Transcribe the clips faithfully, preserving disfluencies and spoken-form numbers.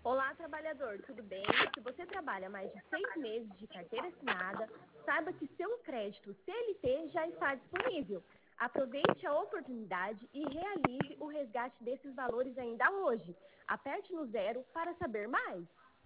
Olá, trabalhador, tudo bem? Se você trabalha mais de seis meses de carteira assinada, saiba que seu crédito C L T já está disponível. Aproveite a oportunidade e realize o resgate desses valores ainda hoje. Aperte no zero para saber mais.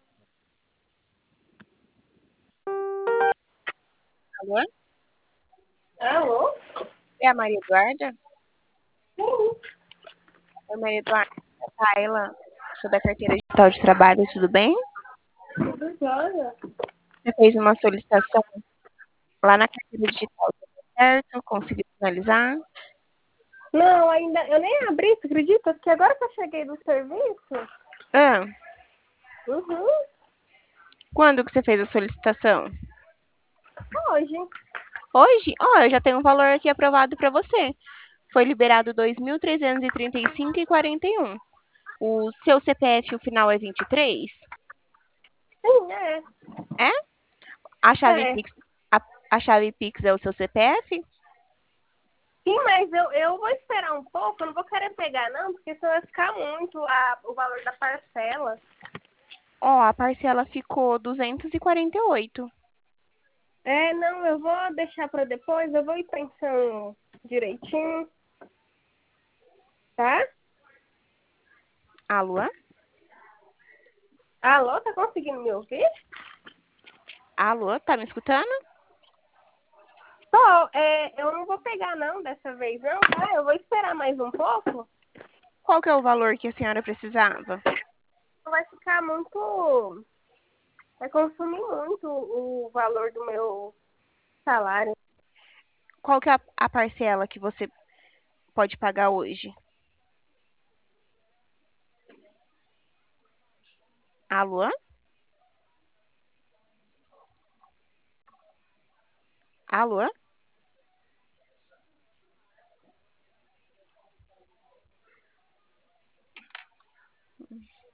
Alô? Alô? É a Maria Eduarda? Sim. Oi, Maria Eduarda. É a Tayla, sou da carteira digital de trabalho, tudo bem? Tudo jóia? Você fez uma solicitação lá na carteira digital, tudo certo? Conseguiu finalizar? Não, ainda. Eu nem abri, você acredita? Porque agora que eu cheguei do serviço. Ah, Uhum. quando que você fez a solicitação? Hoje. Hoje? Ó, eu já tenho um valor aqui aprovado para você. Foi liberado dois mil trezentos e trinta e cinco e quarenta e um. O seu C P F, o final é vinte e três? Sim, é. É? A chave É. Pix, a, a chave Pix é o seu C P F? Sim, mas eu, eu vou esperar um pouco, eu não vou querer pegar não, porque senão vai ficar muito a, o valor da parcela. Ó, a parcela ficou duzentos e quarenta e oito. É, não, eu vou deixar para depois, eu vou ir pensando direitinho, tá? Alô? Alô, tá conseguindo me ouvir? Alô, tá me escutando? Tô, é, eu não vou pegar não dessa vez não, tá? Eu vou esperar mais um pouco, Qual que é o valor que a senhora precisava? vai ficar muito, vai consumir muito o valor do meu salário. Qual que é a, a parcela que você pode pagar hoje? Alô? Alô?